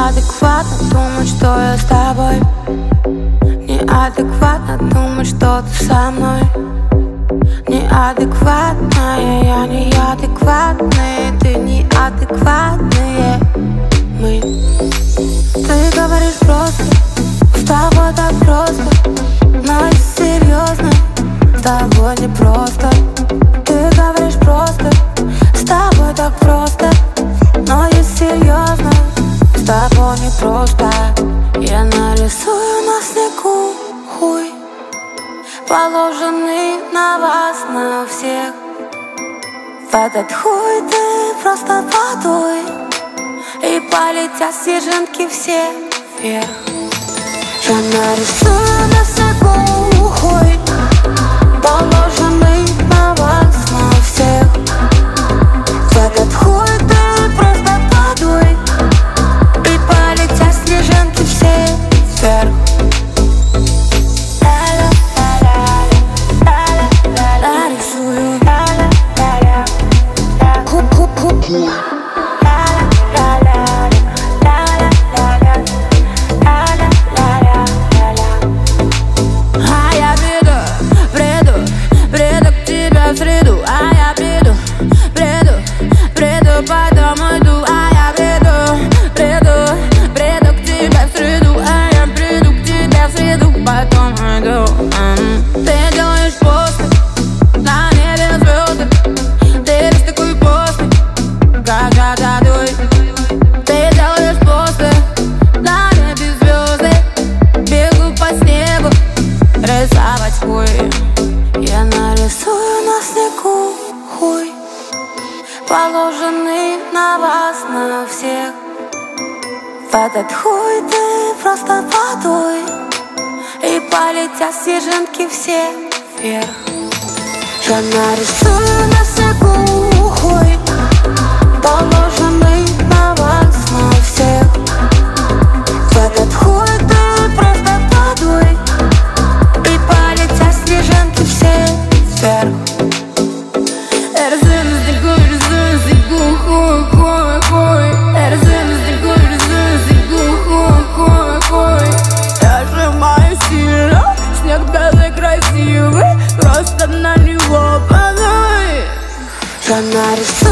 Неадекватно думать, что я с тобой. Неадекватно думать, что ты со мной. Неадекватная, я неадекватная, ты неадекватные мы. Ты говоришь просто, с тобой так просто, но если серьезно, с тобой не просто. Ты говоришь просто, с тобой так просто, но если серьезно, с тобой не просто. Я нарисую на снегу хуй, положенный на вас, на всех. В этот хуй ты просто подуй, и полетят снежинки все вверх. Я нарисую на снегу хуй, положенный на вас, на всех. В этот хуй ты просто подуй, и полетят снежинки все вверх. Нарисую а я приду к тебе в среду. А я приду, потом иду. А я приду к тебе в среду. А я приду к тебе в среду, потом иду. Ты делаешь посты, на небе звезды. Ты весь такой постный, как жадой. Ты делаешь посты, на небе звезды. Бегу по снегу, рисовать хуй. Я нарисую на снегу хуй, положенный на вас, на всех. В этот хуй ты просто подуй, и полетят снежинки все вверх. Я нарисую на снегу хуй, положенный на вас, на всех. В этот хуй ты просто подуй, и полетят снежинки все вверх. Я рисую на снегу хуй, хуй. Я рисую на снегу хуй. Я сжимаю сильно, снег белый красивый, просто на него подуй. Я нарисую